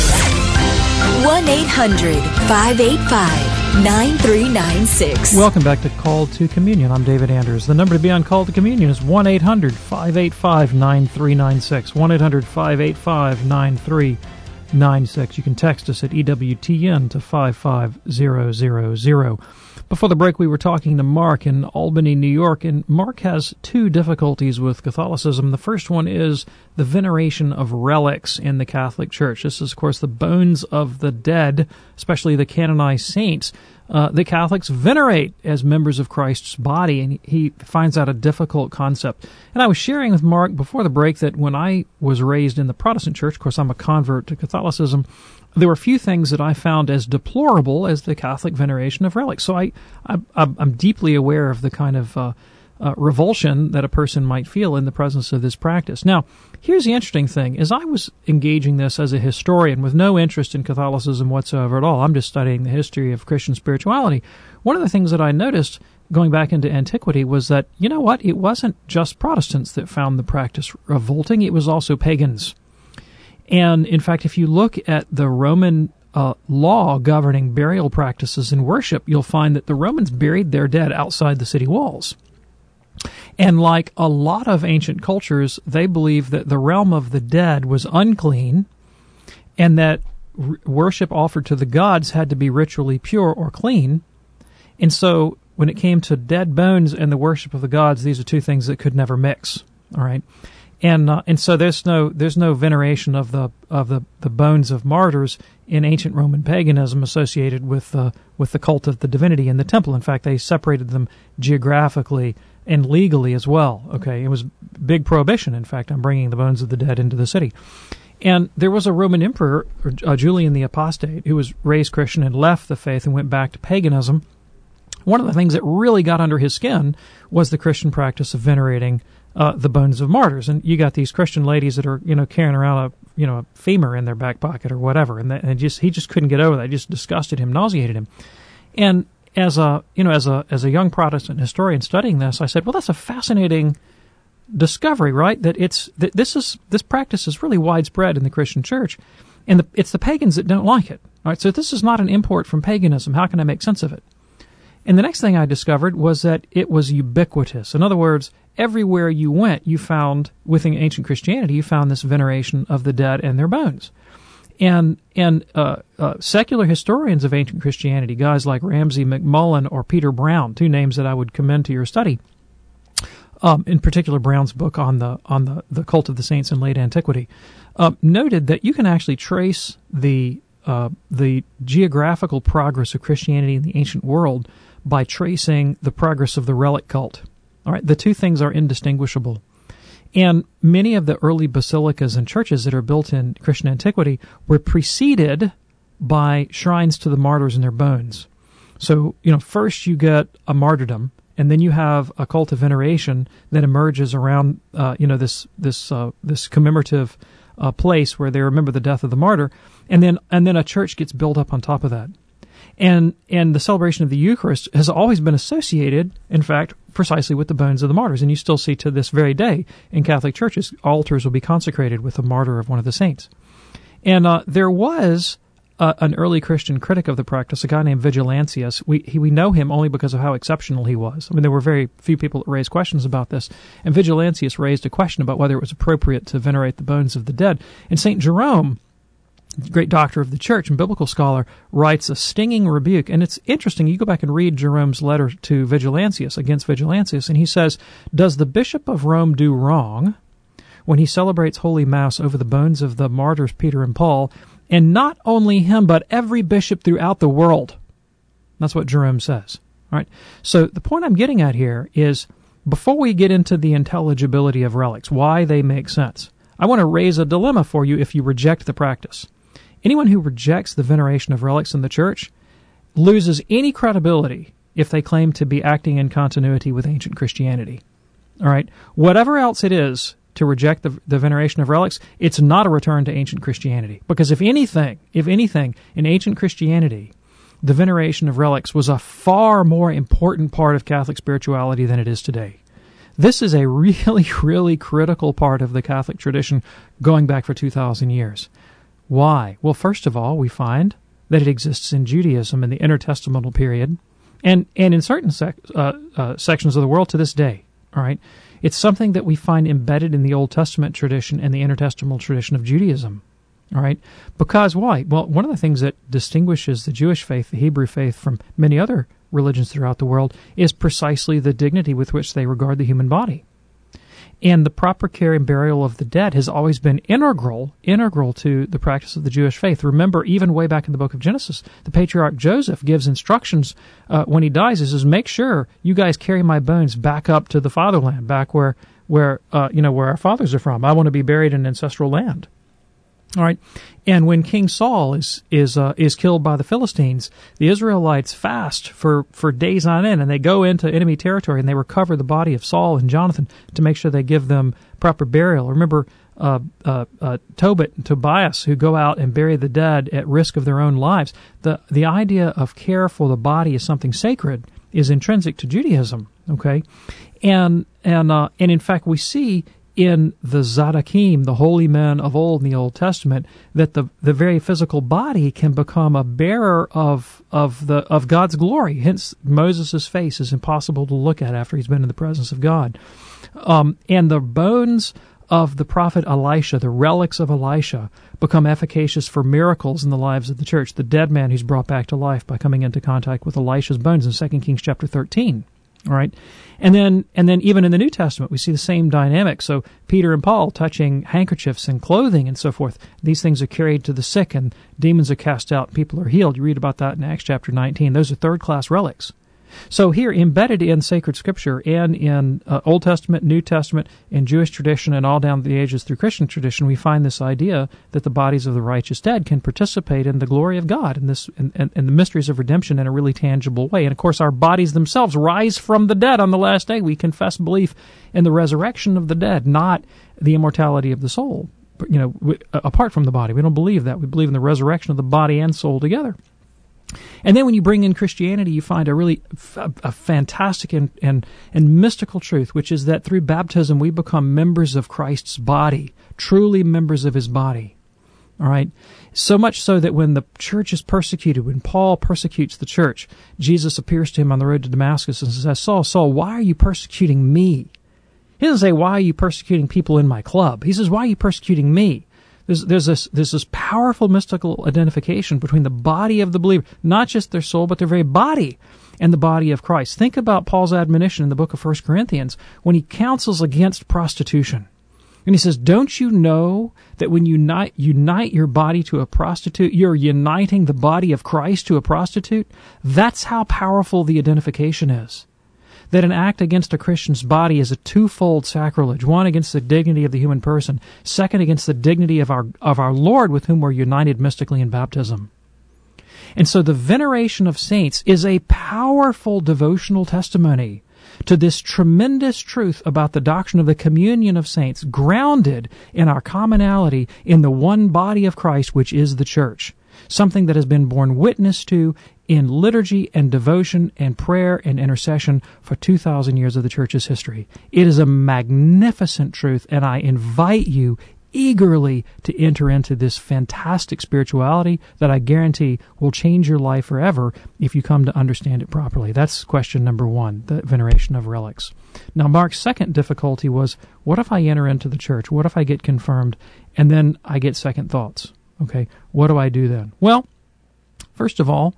1-800-585-9396. Welcome back to Call to Communion. I'm David Anders. The number to be on Call to Communion is 1-800-585-9396. 1-800-585-9396. You can text us at EWTN to 55000. Before the break, we were talking to Mark in Albany, New York, and Mark has two difficulties with Catholicism. The first one is the veneration of relics in the Catholic Church. This is, of course, the bones of the dead, especially the canonized saints. The Catholics venerate as members of Christ's body, and he finds that a difficult concept. And I was sharing with Mark before the break that when I was raised in the Protestant church, of course I'm a convert to Catholicism, there were few things that I found as deplorable as the Catholic veneration of relics. So I'm deeply aware of the kind of revulsion that a person might feel in the presence of this practice. Now, here's the interesting thing. As I was engaging this as a historian with no interest in Catholicism whatsoever at all, I'm just studying the history of Christian spirituality, one of the things that I noticed going back into antiquity was that, you know what, it wasn't just Protestants that found the practice revolting, it was also pagans. And, in fact, if you look at the Roman law governing burial practices and worship, you'll find that the Romans buried their dead outside the city walls. And like a lot of ancient cultures, they believed that the realm of the dead was unclean and that worship offered to the gods had to be ritually pure or clean. And so when it came to dead bones and the worship of the gods, these are two things that could never mix. All right. And so there's no veneration of the bones of martyrs in ancient Roman paganism associated with the cult of the divinity in the temple. In fact, they separated them geographically and legally as well. Okay, it was big prohibition, in fact, on bringing the bones of the dead into the city. And there was a Roman emperor, Julian the Apostate, who was raised Christian and left the faith and went back to paganism. One of the things that really got under his skin was the Christian practice of venerating the bones of martyrs. And you got these Christian ladies that are, carrying around a femur in their back pocket or whatever, and he just couldn't get over that. It just disgusted him, nauseated him. And as a young Protestant historian studying this, I said, well, that's a fascinating discovery, right? That this practice is really widespread in the Christian church, and it's the pagans that don't like it. All right, so this is not an import from paganism. How can I make sense of it? And the next thing I discovered was that it was ubiquitous. In other words, everywhere you went, you found, within ancient Christianity, you found this veneration of the dead and their bones. And secular historians of ancient Christianity, guys like Ramsay MacMullen or Peter Brown, two names that I would commend to your study, in particular Brown's book on the cult of the saints in late antiquity, noted that you can actually trace the geographical progress of Christianity in the ancient world by tracing the progress of the relic cult. All right, the two things are indistinguishable. And many of the early basilicas and churches that are built in Christian antiquity were preceded by shrines to the martyrs and their bones. So, first you get a martyrdom, and then you have a cult of veneration that emerges around, this commemorative place where they remember the death of the martyr, and then a church gets built up on top of that. And the celebration of the Eucharist has always been associated, in fact, precisely with the bones of the martyrs. And you still see to this very day in Catholic churches, altars will be consecrated with the martyr of one of the saints. And there was an early Christian critic of the practice, a guy named Vigilantius. We know him only because of how exceptional he was. I mean, there were very few people that raised questions about this. And Vigilantius raised a question about whether it was appropriate to venerate the bones of the dead. And St. Jerome, great doctor of the church and biblical scholar, writes a stinging rebuke. And it's interesting, you go back and read Jerome's letter to Vigilantius, against Vigilantius, and he says, "Does the Bishop of Rome do wrong when he celebrates Holy Mass over the bones of the martyrs Peter and Paul, and not only him, but every bishop throughout the world?" That's what Jerome says. All right. So the point I'm getting at here is, before we get into the intelligibility of relics, why they make sense, I want to raise a dilemma for you if you reject the practice. Anyone who rejects the veneration of relics in the church loses any credibility if they claim to be acting in continuity with ancient Christianity. All right? Whatever else it is to reject the veneration of relics, it's not a return to ancient Christianity. Because if anything, in ancient Christianity, the veneration of relics was a far more important part of Catholic spirituality than it is today. This is a really, really critical part of the Catholic tradition going back for 2,000 years. Why? Well, first of all, we find that it exists in Judaism in the intertestamental period and in certain sections of the world to this day. All right? It's something that we find embedded in the Old Testament tradition and the intertestamental tradition of Judaism. All right? Because why? Well, one of the things that distinguishes the Jewish faith, the Hebrew faith, from many other religions throughout the world is precisely the dignity with which they regard the human body. And the proper care and burial of the dead has always been integral to the practice of the Jewish faith. Remember, even way back in the book of Genesis, the patriarch Joseph gives instructions when he dies. He says, "Make sure you guys carry my bones back up to the fatherland, back where our fathers are from. I want to be buried in ancestral land." All right, and when King Saul is killed by the Philistines, the Israelites fast for days on end, and they go into enemy territory and they recover the body of Saul and Jonathan to make sure they give them proper burial. Remember Tobit and Tobias, who go out and bury the dead at risk of their own lives. The idea of care for the body as something sacred is intrinsic to Judaism. Okay, and in fact we see in the Zaddakim, the holy men of old in the Old Testament, that the very physical body can become a bearer of God's glory. Hence, Moses' face is impossible to look at after he's been in the presence of God. And the bones of the prophet Elisha, the relics of Elisha, become efficacious for miracles in the lives of the church. The dead man who's brought back to life by coming into contact with Elisha's bones in 2 Kings chapter 13. All right, and then even in the New Testament we see the same dynamic. So Peter and Paul touching handkerchiefs and clothing and so forth. These things are carried to the sick, and demons are cast out, people are healed. You read about that in Acts chapter 19. Those are third-class relics. So here, embedded in sacred Scripture and in Old Testament, New Testament, in Jewish tradition, and all down the ages through Christian tradition, we find this idea that the bodies of the righteous dead can participate in the glory of God and the mysteries of redemption in a really tangible way. And of course, our bodies themselves rise from the dead on the last day. We confess belief in the resurrection of the dead, not the immortality of the soul. Apart from the body, we don't believe that. We believe in the resurrection of the body and soul together. And then when you bring in Christianity, you find a really a fantastic and mystical truth, which is that through baptism we become members of Christ's body, truly members of his body. All right? So much so that when the church is persecuted, when Paul persecutes the church, Jesus appears to him on the road to Damascus and says, Saul, Saul, why are you persecuting me? He doesn't say, why are you persecuting people in my club? He says, why are you persecuting me? There's this powerful mystical identification between the body of the believer, not just their soul, but their very body, and the body of Christ. Think about Paul's admonition in the book of 1 Corinthians when he counsels against prostitution. And he says, don't you know that when you unite your body to a prostitute, you're uniting the body of Christ to a prostitute? That's how powerful the identification is. That an act against a Christian's body is a twofold sacrilege. One, against the dignity of the human person. Second, against the dignity of our Lord, with whom we're united mystically in baptism. And so the veneration of saints is a powerful devotional testimony to this tremendous truth about the doctrine of the communion of saints, grounded in our commonality in the one body of Christ, which is the church. Something that has been borne witness to in liturgy and devotion and prayer and intercession for 2,000 years of the church's history. It is a magnificent truth, and I invite you eagerly to enter into this fantastic spirituality that I guarantee will change your life forever if you come to understand it properly. That's question number one, the veneration of relics. Now, Mark's second difficulty was, what if I enter into the church? What if I get confirmed and then I get second thoughts? Okay, what do I do then? Well, first of all,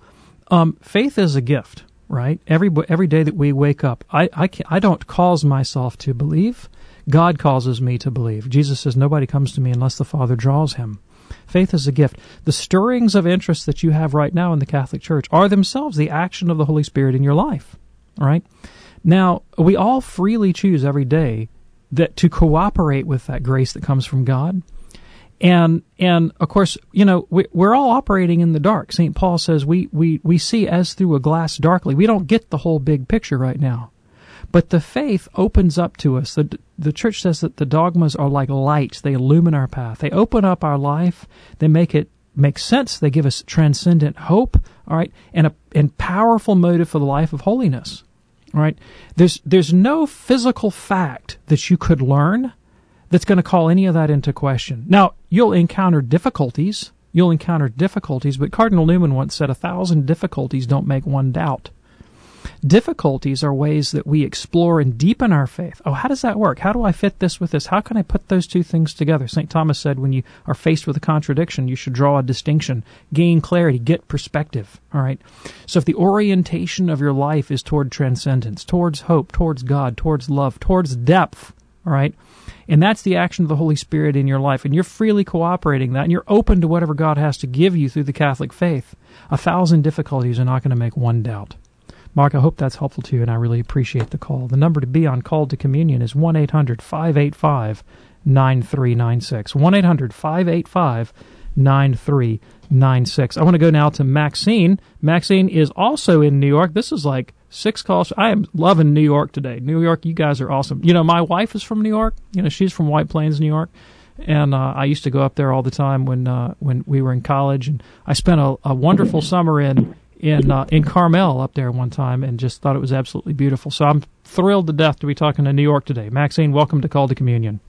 faith is a gift, right? Every day that we wake up, I don't cause myself to believe. God causes me to believe. Jesus says nobody comes to me unless the Father draws him. Faith is a gift. The stirrings of interest that you have right now in the Catholic Church are themselves the action of the Holy Spirit in your life. All right? Now, we all freely choose every day to cooperate with that grace that comes from God. And of course, we're all operating in the dark. St. Paul says we see as through a glass darkly. We don't get the whole big picture right now. But the faith opens up to us. The church says that the dogmas are like lights. They illumine our path. They open up our life. They make it make sense. They give us transcendent hope, all right, and powerful motive for the life of holiness. All right. There's no physical fact that you could learn that's going to call any of that into question. Now, you'll encounter difficulties, but Cardinal Newman once said, 1,000 difficulties don't make one doubt. Difficulties are ways that we explore and deepen our faith. Oh, how does that work? How do I fit this with this? How can I put those two things together? St. Thomas said when you are faced with a contradiction, you should draw a distinction, gain clarity, get perspective. All right. So if the orientation of your life is toward transcendence, towards hope, towards God, towards love, towards depth, all right, and that's the action of the Holy Spirit in your life, and you're freely cooperating that, and you're open to whatever God has to give you through the Catholic faith, 1,000 difficulties are not going to make one doubt. Mark, I hope that's helpful to you, and I really appreciate the call. The number to be on Called to Communion is 1-800-585-9396. 1-800-585-9396. I want to go now to Maxine. Maxine is also in New York. This is like 6 calls. I am loving New York today. New York, you guys are awesome. You know, my wife is from New York. You know, she's from White Plains, New York. And I used to go up there all the time when we were in college. And I spent a wonderful summer in Carmel up there one time and just thought it was absolutely beautiful. So I'm thrilled to death to be talking to New York today. Maxine, welcome to Call to Communion.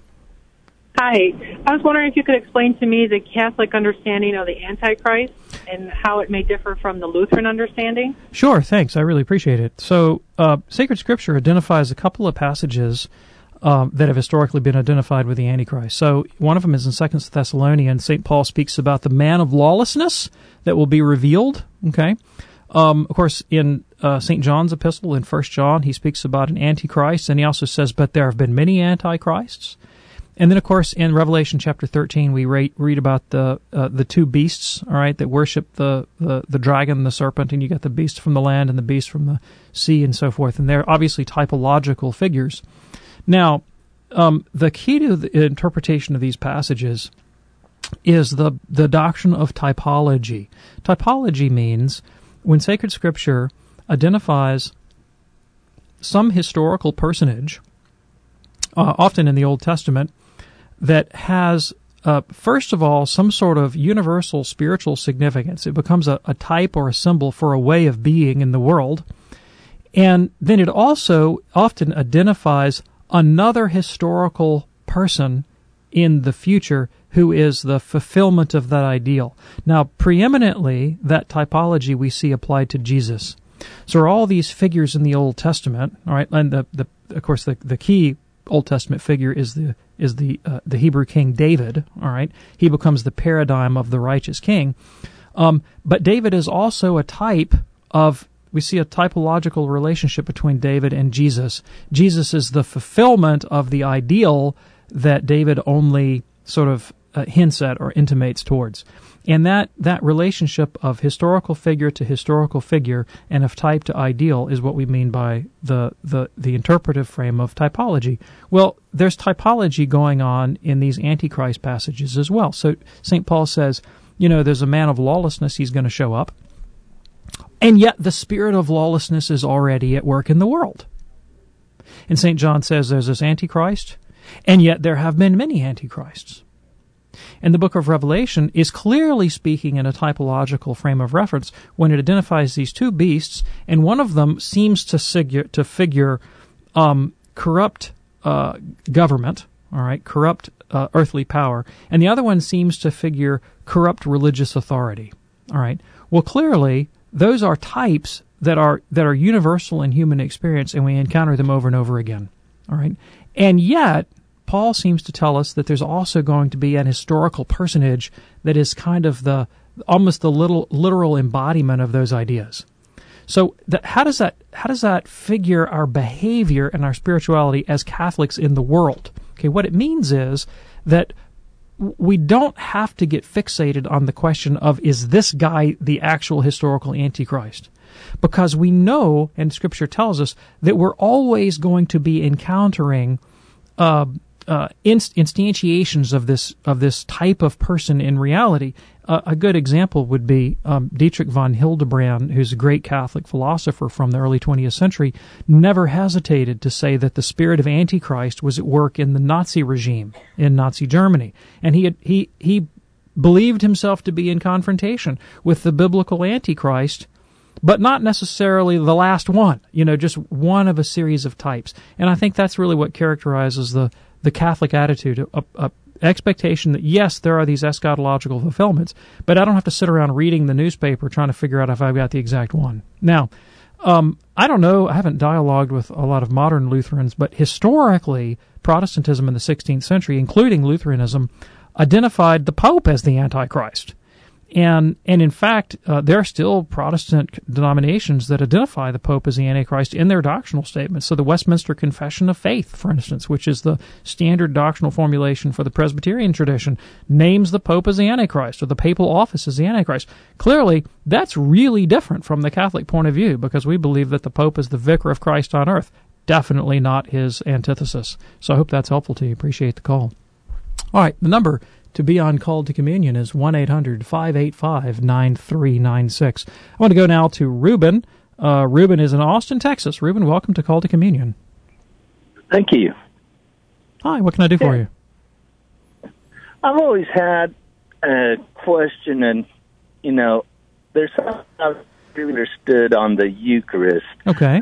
Hi. I was wondering if you could explain to me the Catholic understanding of the Antichrist and how it may differ from the Lutheran understanding. Sure, thanks. I really appreciate it. So Sacred Scripture identifies a couple of passages that have historically been identified with the Antichrist. So one of them is in 2 Thessalonians. St. Paul speaks about the man of lawlessness that will be revealed. Okay. Of course, in St. John's epistle, in 1 John, he speaks about an Antichrist, and he also says, but there have been many Antichrists. And then, of course, in Revelation chapter 13, we read about the two beasts, all right, that worship the dragon and the serpent, and you got the beast from the land and the beast from the sea and so forth. And they're obviously typological figures. Now, the key to the interpretation of these passages is the doctrine of typology. Typology means when Sacred Scripture identifies some historical personage, often in the Old Testament, that has, first of all, some sort of universal spiritual significance. It becomes a type or a symbol for a way of being in the world. And then it also often identifies another historical person in the future who is the fulfillment of that ideal. Now, preeminently, that typology we see applied to Jesus. So all these figures in the Old Testament, all right, and of course the key Old Testament figure is the Hebrew king David, all right? He becomes the paradigm of the righteous king. But David is also a type of, we see a typological relationship between David and Jesus. Jesus is the fulfillment of the ideal that David only sort of hints at or intimates towards. And that relationship of historical figure to historical figure and of type to ideal is what we mean by the interpretive frame of typology. Well, there's typology going on in these Antichrist passages as well. So St. Paul says, you know, there's a man of lawlessness, he's going to show up. And yet the spirit of lawlessness is already at work in the world. And St. John says there's this Antichrist, and yet there have been many Antichrists. And the book of Revelation is clearly speaking in a typological frame of reference when it identifies these two beasts, and one of them seems to figure corrupt government, all right, corrupt earthly power, and the other one seems to figure corrupt religious authority, all right. Well, clearly, those are types that are universal in human experience, and we encounter them over and over again, all right. And yet, Paul seems to tell us that there's also going to be an historical personage that is kind of almost the literal embodiment of those ideas. So how does that figure our behavior and our spirituality as Catholics in the world? Okay, what it means is that we don't have to get fixated on the question of, is this guy the actual historical Antichrist? Because we know, and Scripture tells us, that we're always going to be encountering instantiations of this type of person in reality. A good example would be Dietrich von Hildebrand, who's a great Catholic philosopher from the early 20th century, never hesitated to say that the spirit of Antichrist was at work in the Nazi regime in Nazi Germany, and he believed himself to be in confrontation with the biblical Antichrist, but not necessarily the last one, just one of a series of types. And I think that's really what characterizes the Catholic attitude, a expectation that, yes, there are these eschatological fulfillments, but I don't have to sit around reading the newspaper trying to figure out if I've got the exact one. Now, I don't know, I haven't dialogued with a lot of modern Lutherans, but historically, Protestantism in the 16th century, including Lutheranism, identified the Pope as the Antichrist. And in fact, there are still Protestant denominations that identify the Pope as the Antichrist in their doctrinal statements. So the Westminster Confession of Faith, for instance, which is the standard doctrinal formulation for the Presbyterian tradition, names the Pope as the Antichrist, or the papal office as the Antichrist. Clearly, that's really different from the Catholic point of view, because we believe that the Pope is the vicar of Christ on earth, definitely not his antithesis. So I hope that's helpful to you. Appreciate the call. All right, the number to be on Called to Communion is 1-800-585-9396. I want to go now to Reuben. Reuben is in Austin, Texas. Reuben, welcome to Called to Communion. Thank you. Hi, what can I do for you? I've always had a question, and, there's something I've really understood on the Eucharist. Okay.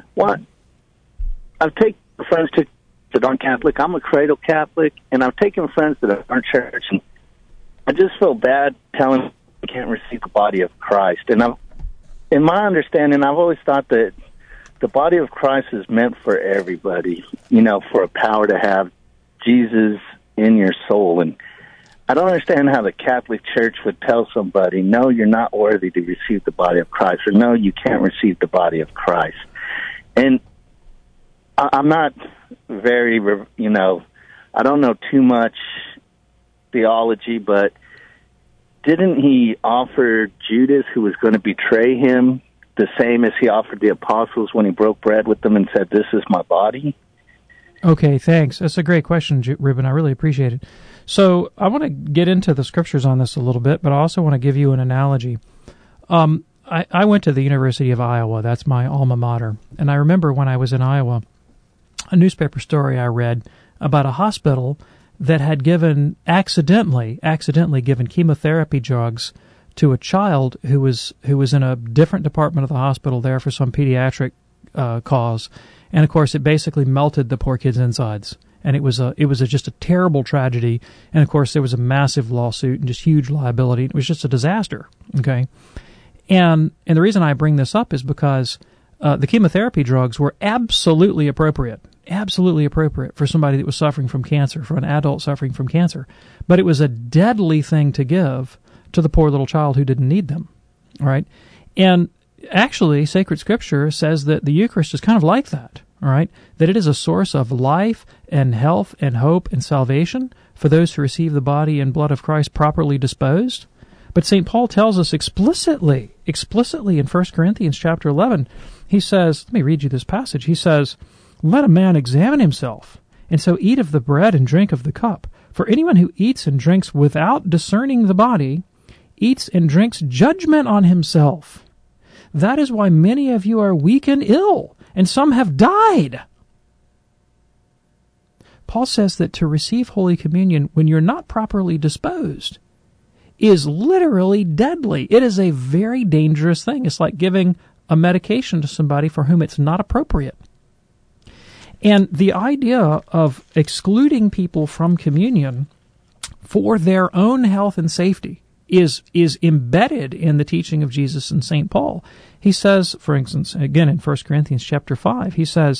I've taken friends that aren't Catholic. I'm a cradle Catholic, and I've taken friends that aren't church, and I just feel bad telling them they can't receive the body of Christ. And in my understanding, I've always thought that the body of Christ is meant for everybody, for a power to have Jesus in your soul. And I don't understand how the Catholic Church would tell somebody, no, you're not worthy to receive the body of Christ, or no, you can't receive the body of Christ. And I'm not very, I don't know too much theology, but didn't he offer Judas, who was going to betray him, the same as he offered the apostles when he broke bread with them and said, this is my body? Okay, thanks. That's a great question, Reuben. I really appreciate it. So I want to get into the scriptures on this a little bit, but I also want to give you an analogy. I went to the University of Iowa. That's my alma mater. And I remember when I was in Iowa, a newspaper story I read about a hospital that had accidentally given chemotherapy drugs to a child who was in a different department of the hospital there for some pediatric cause, and of course it basically melted the poor kid's insides, and it was just a terrible tragedy, and of course there was a massive lawsuit and just huge liability. It was just a disaster. Okay, and the reason I bring this up is because the chemotherapy drugs were absolutely appropriate for somebody that was suffering from cancer, for an adult suffering from cancer. But it was a deadly thing to give to the poor little child who didn't need them, all right? And actually, sacred scripture says that the Eucharist is kind of like that, all right? That it is a source of life and health and hope and salvation for those who receive the body and blood of Christ properly disposed. But St. Paul tells us explicitly in 1 Corinthians chapter 11, he says, let me read you this passage. He says, let a man examine himself, and so eat of the bread and drink of the cup. For anyone who eats and drinks without discerning the body eats and drinks judgment on himself. That is why many of you are weak and ill, and some have died. Paul says that to receive Holy Communion when you're not properly disposed is literally deadly. It is a very dangerous thing. It's like giving a medication to somebody for whom it's not appropriate. And the idea of excluding people from communion for their own health and safety is embedded in the teaching of Jesus and St. Paul. He says, for instance, again in 1 Corinthians chapter 5, he says,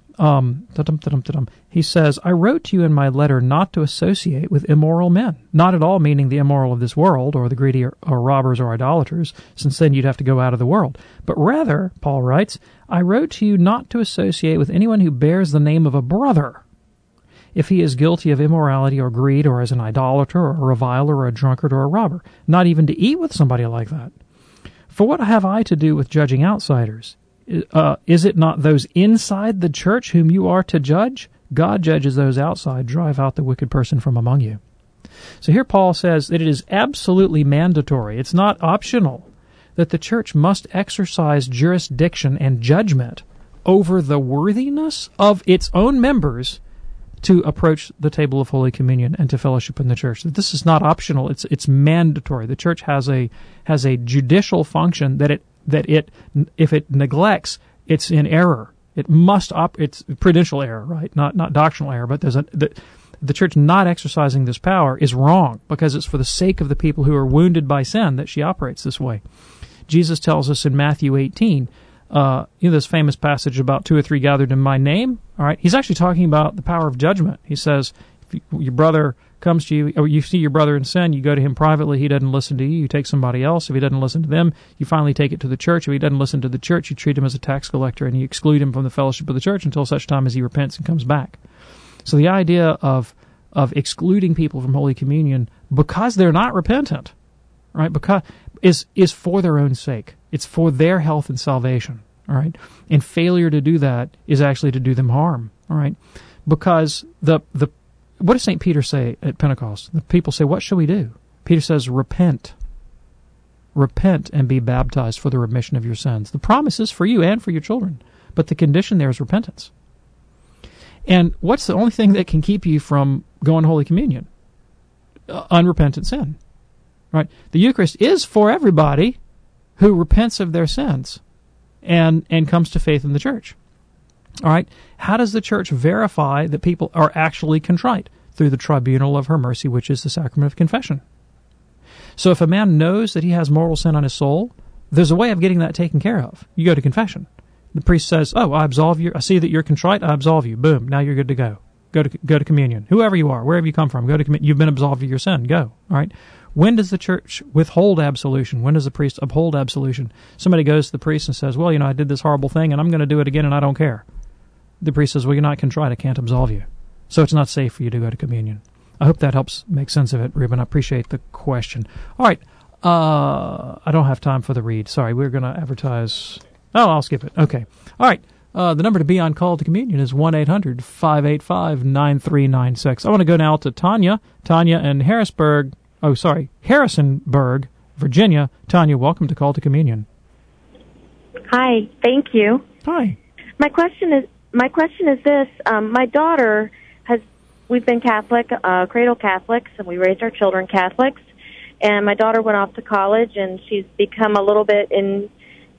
he says, I wrote to you in my letter not to associate with immoral men. Not at all meaning the immoral of this world, or the greedy, or robbers, or idolaters, since then you'd have to go out of the world. But rather, Paul writes, I wrote to you not to associate with anyone who bears the name of a brother, if he is guilty of immorality or greed, or as an idolater, or a reviler, or a drunkard, or a robber. Not even to eat with somebody like that. For what have I to do with judging outsiders? Is it not those inside the church whom you are to judge? God judges those outside. Drive out the wicked person from among you. So here Paul says that it is absolutely mandatory. It's not optional that the church must exercise jurisdiction and judgment over the worthiness of its own members to approach the table of Holy Communion and to fellowship in the church. That this is not optional. It's mandatory. The church has a judicial function that if it neglects, it's in error. It must it's prudential error, right? Not doctrinal error, but the church not exercising this power is wrong because it's for the sake of the people who are wounded by sin that she operates this way. Jesus tells us in Matthew 18, this famous passage about 2 or 3 gathered in my name, all right? He's actually talking about the power of judgment. He says, If your brother comes to you, or you see your brother in sin, you go to him privately. He doesn't listen to you. You take somebody else. If he doesn't listen to them, you finally take it to the church. If he doesn't listen to the church, you treat him as a tax collector, and you exclude him from the fellowship of the church until such time as he repents and comes back. So the idea of excluding people from Holy Communion because they're not repentant, right? Because is for their own sake. It's for their health and salvation, all right? And failure to do that is actually to do them harm, all right? Because what does St. Peter say at Pentecost? The people say, what shall we do? Peter says, repent. Repent and be baptized for the remission of your sins. The promise is for you and for your children, but the condition there is repentance. And what's the only thing that can keep you from going to Holy Communion? Unrepentant sin. Right? The Eucharist is for everybody who repents of their sins and comes to faith in the church. All right? How does the church verify that people are actually contrite? Through the tribunal of her mercy, which is the sacrament of confession. So if a man knows that he has mortal sin on his soul, there's a way of getting that taken care of. You go to confession. The priest says, oh, I absolve you. I see that you're contrite. I absolve you. Boom. Now you're good to go. Go to communion. Whoever you are, wherever you come from, go to communion. You've been absolved of your sin. Go. All right? When does the church withhold absolution? When does the priest uphold absolution? Somebody goes to the priest and says, well, I did this horrible thing, and I'm going to do it again, and I don't care. The priest says, well, you're not contrite. I can't absolve you. So it's not safe for you to go to communion. I hope that helps make sense of it, Ruben. I appreciate the question. All right. I don't have time for the read. Sorry, we're going to advertise. Oh, I'll skip it. Okay. All right. The number to be on call to communion is 1-800-585-9396. I want to go now to Tanya. Tanya in Harrisonburg, Virginia. Tanya, welcome to Call to Communion. Hi. Thank you. Hi. My question is this. My daughter we've been Catholic, cradle Catholics, and we raised our children Catholics. And my daughter went off to college, and she's become a little bit into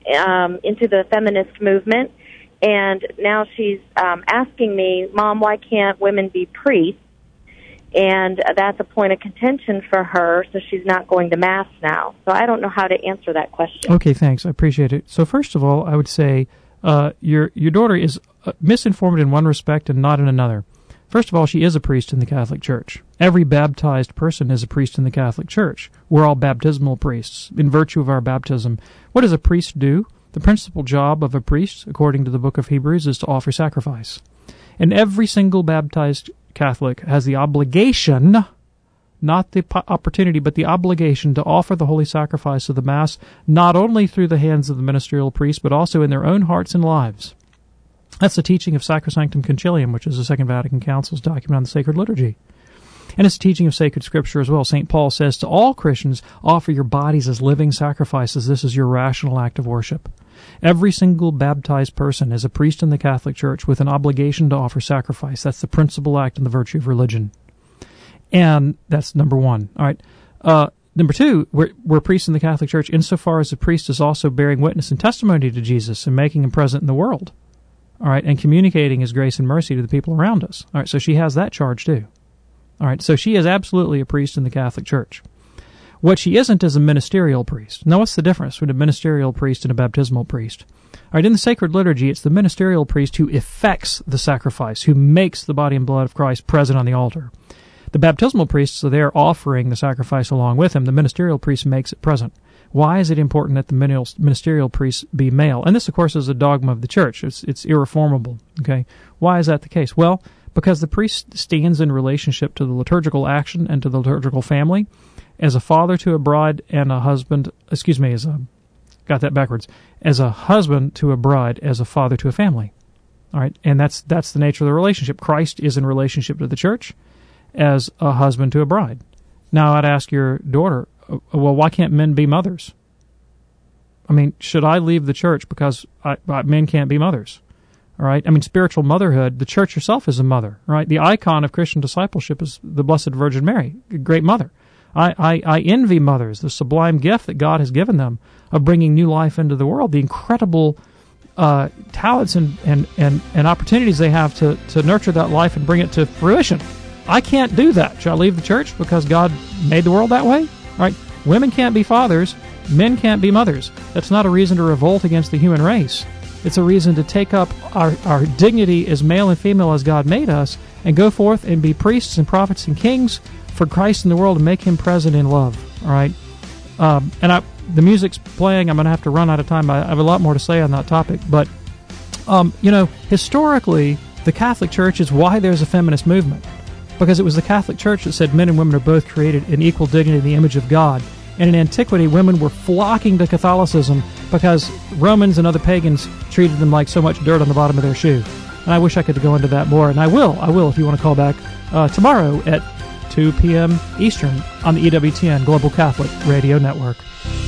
the feminist movement. And now she's asking me, Mom, why can't women be priests? And that's a point of contention for her, so she's not going to Mass now. So I don't know how to answer that question. Okay, thanks. I appreciate it. So first of all, I would say your daughter is misinformed in one respect and not in another. First of all, she is a priest in the Catholic Church. Every baptized person is a priest in the Catholic Church. We're all baptismal priests in virtue of our baptism. What does a priest do? The principal job of a priest, according to the book of Hebrews, is to offer sacrifice. And every single baptized Catholic has the obligation, not the opportunity, but the obligation to offer the holy sacrifice of the Mass, not only through the hands of the ministerial priest, but also in their own hearts and lives. That's the teaching of Sacrosanctum Concilium, which is the Second Vatican Council's document on the sacred liturgy. And it's the teaching of sacred Scripture as well. St. Paul says to all Christians, offer your bodies as living sacrifices. This is your rational act of worship. Every single baptized person is a priest in the Catholic Church with an obligation to offer sacrifice. That's the principal act in the virtue of religion. And that's number one. All right. Number two, we're priests in the Catholic Church insofar as the priest is also bearing witness and testimony to Jesus and making him present in the world. All right, and communicating his grace and mercy to the people around us. All right, so she has that charge too. All right, so she is absolutely a priest in the Catholic Church. What she isn't is a ministerial priest. Now, what's the difference between a ministerial priest and a baptismal priest? All right, in the sacred liturgy, it's the ministerial priest who effects the sacrifice, who makes the body and blood of Christ present on the altar. The baptismal priests are there offering the sacrifice along with him. The ministerial priest makes it present. Why is it important that the ministerial priest be male? And this, of course, is a dogma of the Church. It's irreformable. Okay, why is that the case? Well, because the priest stands in relationship to the liturgical action and to the liturgical family as a father to a bride and a husband. Got that backwards. As a husband to a bride, as a father to a family. All right, and that's the nature of the relationship. Christ is in relationship to the Church as a husband to a bride. Now, I'd ask your daughter, well, why can't men be mothers? I mean, should I leave the church because men can't be mothers? All right? I mean, spiritual motherhood, the church herself is a mother, right? The icon of Christian discipleship is the Blessed Virgin Mary, a great mother. I envy mothers, the sublime gift that God has given them of bringing new life into the world, the incredible talents and opportunities they have to nurture that life and bring it to fruition. I can't do that. Should I leave the church because God made the world that way? Right? Women can't be fathers. Men can't be mothers. That's not a reason to revolt against the human race. It's a reason to take up our dignity as male and female as God made us and go forth and be priests and prophets and kings for Christ in the world and make Him present in love. All right? The music's playing. I'm going to have to run out of time. I have a lot more to say on that topic. But, historically, the Catholic Church is why there's a feminist movement. Because it was the Catholic Church that said men and women are both created in equal dignity in the image of God. And in antiquity, women were flocking to Catholicism because Romans and other pagans treated them like so much dirt on the bottom of their shoe. And I wish I could go into that more. And I will if you want to call back tomorrow at 2 p.m. Eastern on the EWTN Global Catholic Radio Network.